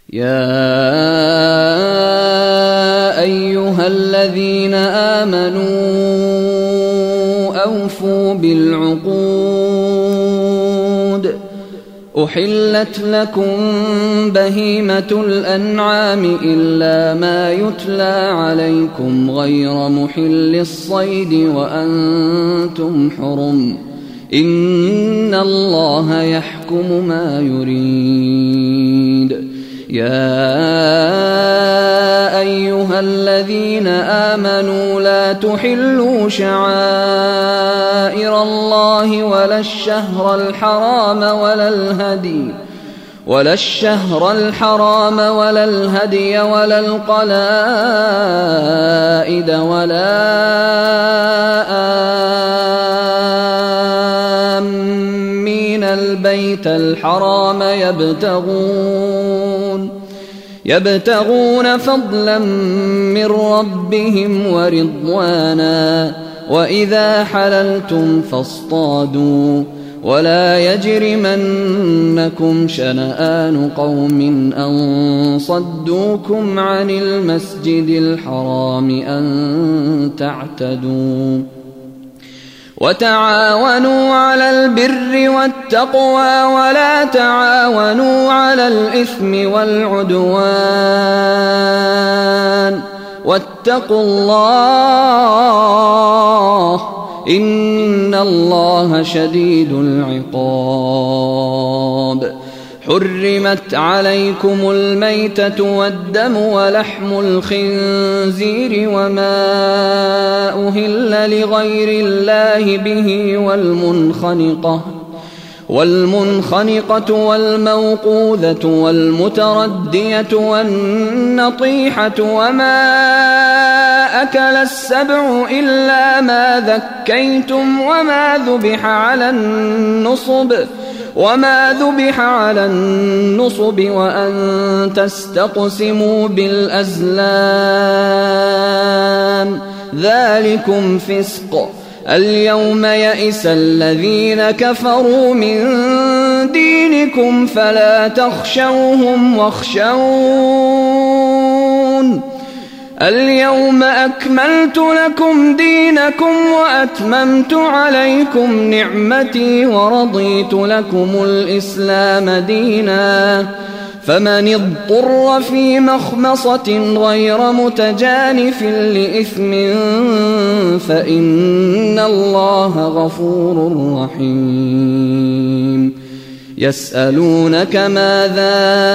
يا أيها الذين آمنوا أوفوا بالعقود أحلت لكم بهيمة الأنعام إلا ما يتلى عليكم غير محل الصيد وأنتم حرم إن الله يحكم ما يريد. يا أيها الذين آمنوا لا تحلوا شعائر الله ولا الشهر الحرام ولا الهدي ولا القلائد ولا آمين البيت الحرام يبتغون فضلا من ربهم ورضوانا وإذا حللتم فاصطادوا ولا يجرمنكم شنآن قوم أن صدوكم عن المسجد الحرام أن تعتدوا وتعاونوا على البر والتقوى ولا تعاونوا على الإثم والعدوان واتقوا الله إن الله شديد العقاب. حرمت عليكم الميتة والدم ولحم الخنزير وما أهل لغير الله به والمنخنقة والموقوذة والمتردية والنطيحة وما أكل السبع إلا ما ذكيتم وما ذبح على النصب وأن تستقسموا بالأزلام ذلكم فسق. اليوم يئس الذين كفروا من دينكم فلا تخشوهم واخشون اليوم أكملت لكم دينكم وأتممت عليكم نعمتي ورضيت لكم الإسلام دينا فمن اضطر في مخمصة غير متجانف لإثم فإن الله غفور رحيم. يسألونك ماذا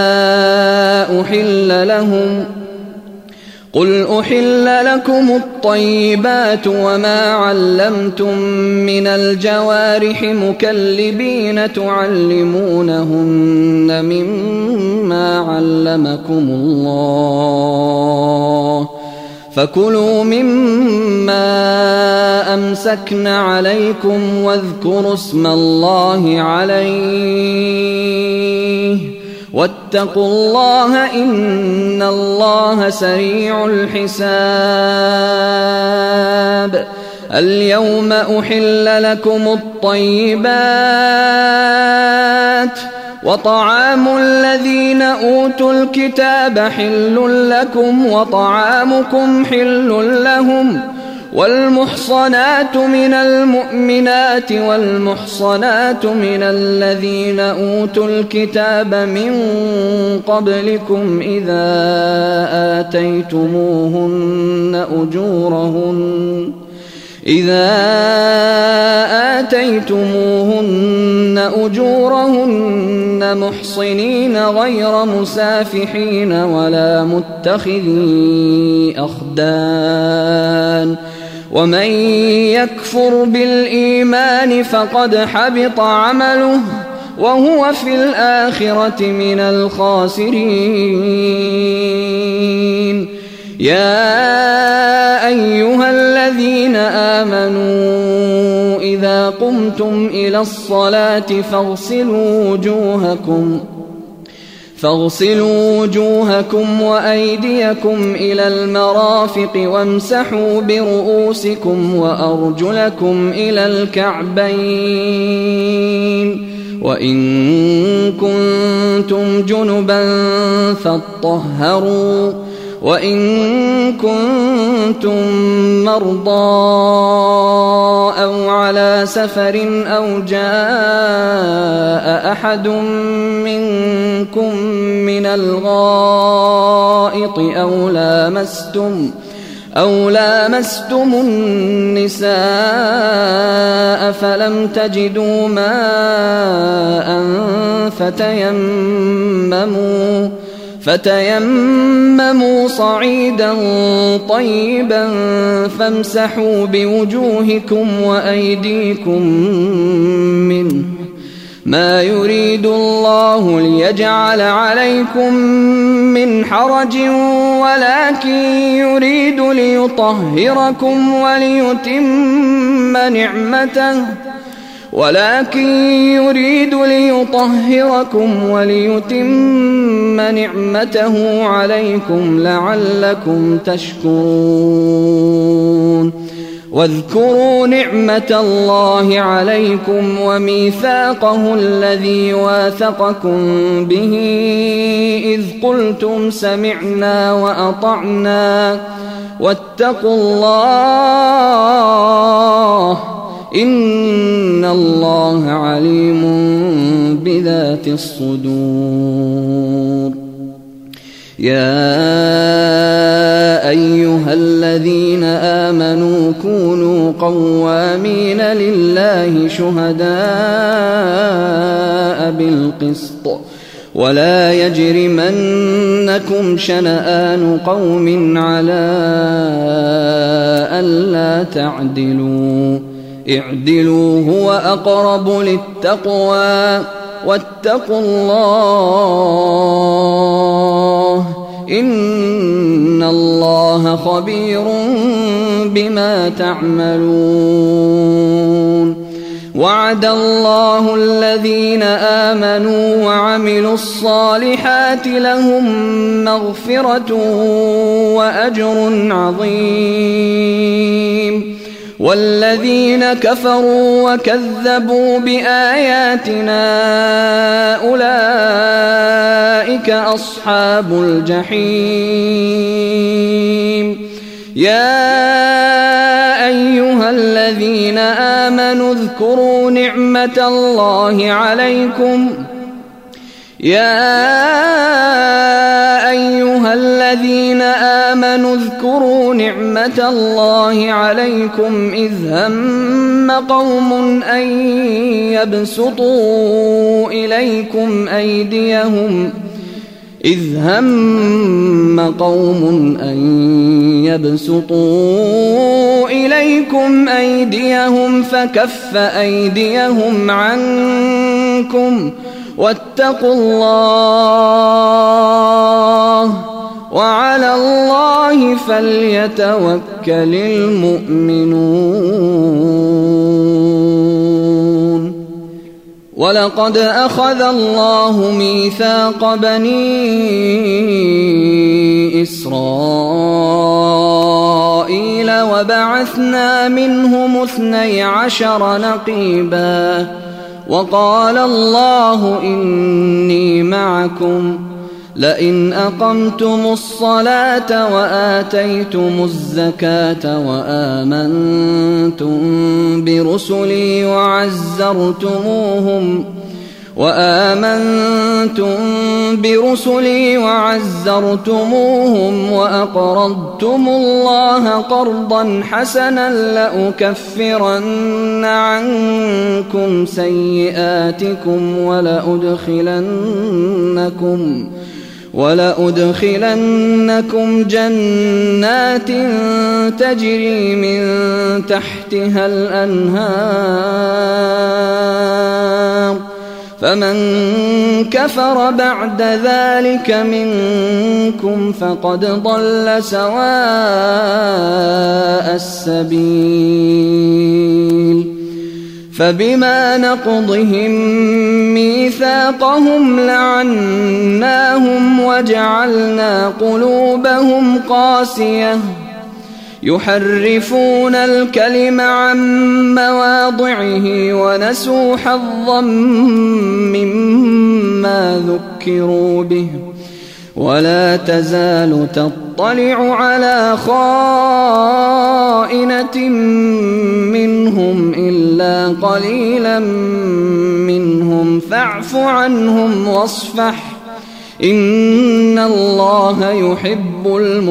أحل لهم قل أحل لكم الطيبات وما علمتم من الجوارح مكلبين تعلمونهن مما علمكم الله فكلوا مما أمسكن عليكم واذكروا اسم الله عليه واتقوا الله إن الله سريع الحساب. اليوم أحل لكم الطيبات وطعام الذين أوتوا الكتاب حل لكم وطعامكم حل لهم والمحصنات من المؤمنات والمحصنات من الذين أوتوا الكتاب من قبلكم إذا آتيتموهن أجورهن محصنين غير مسافحين ولا متخذي أخدان ومن يكفر بالإيمان فقد حبط عمله وهو في الآخرة من الخاسرين. يا أيها الذين آمنوا إذا قمتم إلى الصلاة فاغسلوا وجوهكم وأيديكم إلى المرافق وامسحوا برؤوسكم وأرجلكم إلى الكعبين وإن كنتم جنبا فاطهروا وإن كنتم مرضى أو على سفر أو جاء أحد منكم من الغائط أو لامستم النساء فلم تجدوا ماء فتيمموا صعيدا طيبا فامسحوا بوجوهكم وأيديكم منه ما يريد الله ليجعل عليكم من حرج ولكن يريد ليطهركم وليتم نعمته عليكم لعلكم تشكرون واذكروا نعمة الله عليكم وميثاقه الذي واثقكم به إذ قلتم سمعنا وأطعنا واتقوا الله إن الله عليم بذات الصدور. يا أيها الذين آمنوا كونوا قوامين لله شهداء بالقسط ولا يجرمنكم شنآن قوم على ألا تعدلوا اعدلوا هو أقرب للتقوى واتقوا الله إن الله خبير بما تعملون. وعد الله الذين آمنوا وعملوا الصالحات لهم مغفرة وأجر عظيم والذين كفروا وكذبوا بآياتنا أولئك أصحاب الجحيم. يا أيها الذين آمنوا اذكروا نعمة الله عليكم إذ هم قوم أن يبسطوا إليكم أيديهم فكف أيديهم عنكم واتقوا الله وعلى الله فليتوكل المؤمنون. ولقد أخذ الله ميثاق بني إسرائيل وبعثنا منهم 12 نقيبا وقال الله إني معكم لئن أقمتم الصلاة وآتيتم الزكاة وآمنتم برسلي وعزرتموهم وأقرضتم الله قرضا حسنا لأكفرن عنكم سيئاتكم ولأدخلنكم جنات تجري من تحتها الأنهار فمن كفر بعد ذلك منكم فقد ضل سواء السبيل. فبما نقضهم ميثاقهم لعناهم وجعلنا قلوبهم قاسية يحرفون الكلم عن مواضعه ونسوا حظا مما ذكروا به ولا تزال تطلع على خائنة منهم إلا قليلا منهم فاعف عنهم واصفح إن الله يحب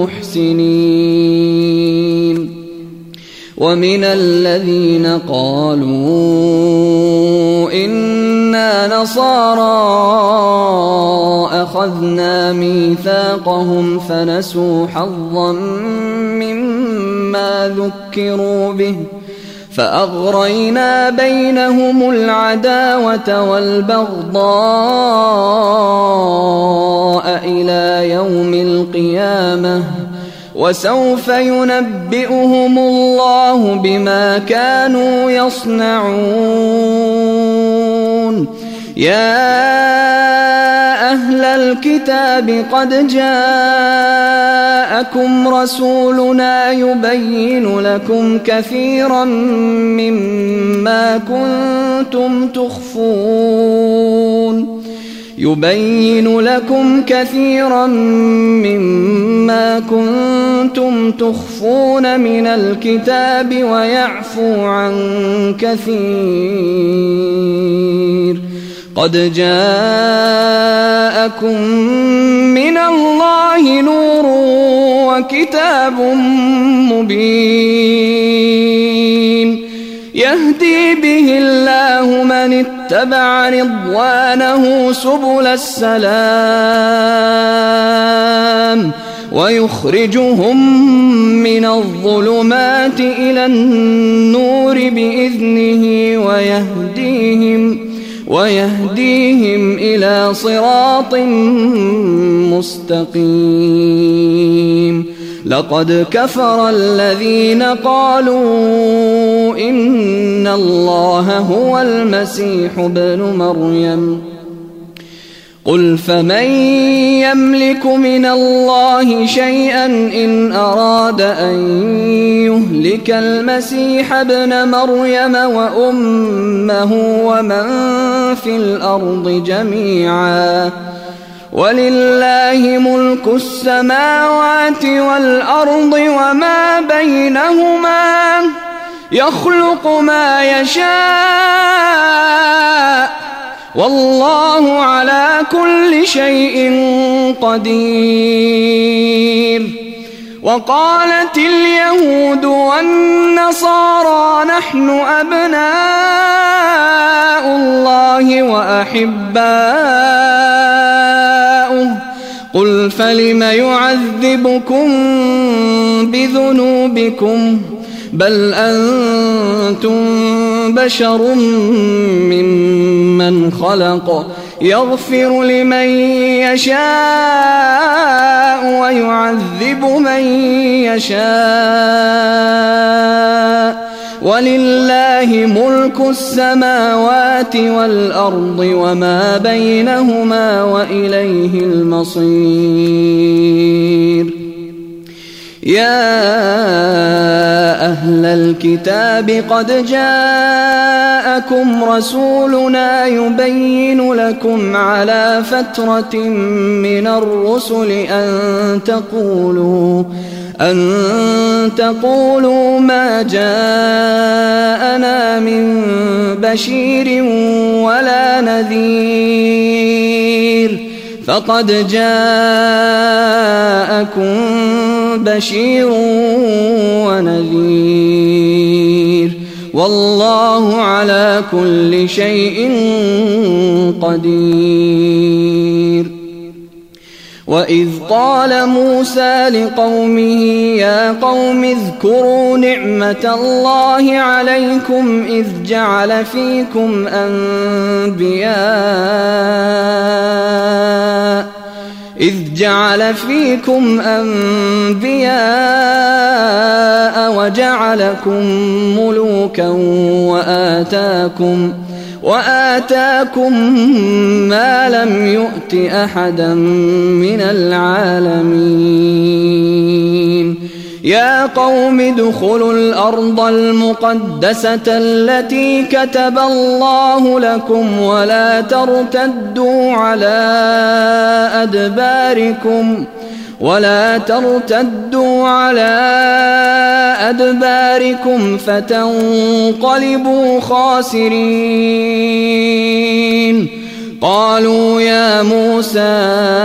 المحسنين. ومن الذين قالوا إنا نصارى أخذنا ميثاقهم فنسوا حظا مما ذكروا به فأغرينا بينهم العداوة والبغضاء إلى يوم القيامة وسوف ينبئهم الله بما كانوا يصنعون. يا أهل الكتاب قد جاءكم رسولنا يبين لكم كثيرا مما كنتم تخفون من الكتاب ويعفو عن كثير. قد جاءكم من الله نور وكتاب مبين يهدي به الله من اتبع رضوانه سبل السلام ويخرجهم من الظلمات إلى النور بإذنه ويهديهم إلى صراط مستقيم. لقد كفر الذين قالوا إن الله هو المسيح ابن مريم قل فمن يملك من الله شيئا إن أراد أن يهلك المسيح ابن مريم وأمه ومن في الأرض جميعا ولله ملك السماوات والأرض وما بينهما يخلق ما يشاء والله على كل شيء قدير. وقالت اليهود والنصارى نحن أبناء الله وأحباؤه قل فلم يعذبكم بذنوبكم بل أنتم بشر ممن خلق يغفر لمن يشاء ويعذب من يشاء ولله ملك السماوات والأرض وما بينهما وإليه المصير. يا أهل الكتاب قد جاءكم رسولنا يبين لكم على فترة من الرسل أن تقولوا ما جاءنا من بشير ولا نذير فقد جاءكم بشير ونذير والله على كل شيء قدير. وإذ قال موسى لقومه يا قوم اذكروا نعمة الله عليكم إذ جعل فيكم أنبياء وجعلكم ملوكا وآتاكم ما لم يؤت أحدا من العالمين. يا قوم ادخلوا الأرض المقدسة التي كتب الله لكم ولا ترتدوا على أدباركم فتنقلبوا خاسرين. قالوا يا موسى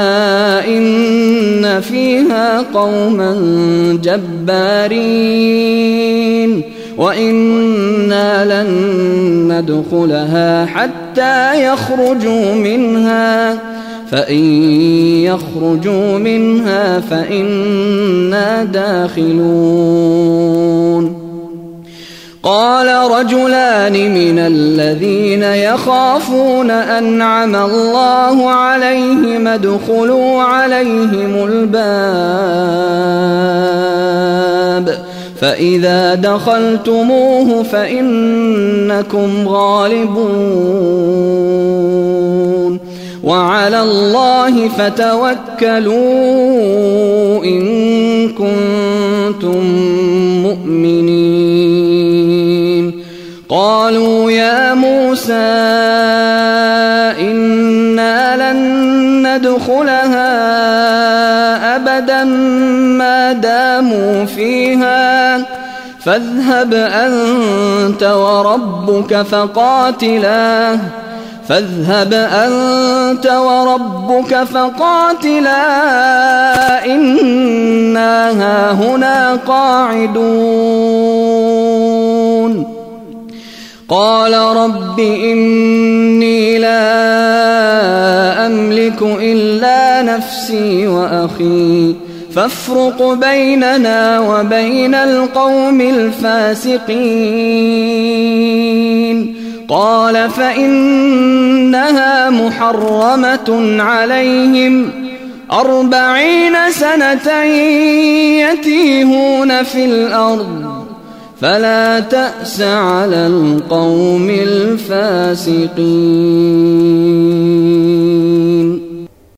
إن فيها قوما جبارين وإنا لن ندخلها حتى يخرجوا منها فإن يخرجوا منها فإنا داخلون. قال رجلان من الذين يخافون أنعم الله عليهم ادخلوا عليهم الباب فإذا دخلتموه فإنكم غالبون وعلى الله فتوكلوا إن كنتم مؤمنين. قالوا يا موسى إنا لن ندخلها أبدا ما داموا فيها فاذهب أنت وربك فقاتلا إنا هاهنا قاعدون. قال رب إني لا أملك إلا نفسي وأخي فافرق بيننا وبين القوم الفاسقين. قال فإنها محرمة عليهم 40 سنة يتيهون في الأرض فلا تأس على القوم الفاسقين.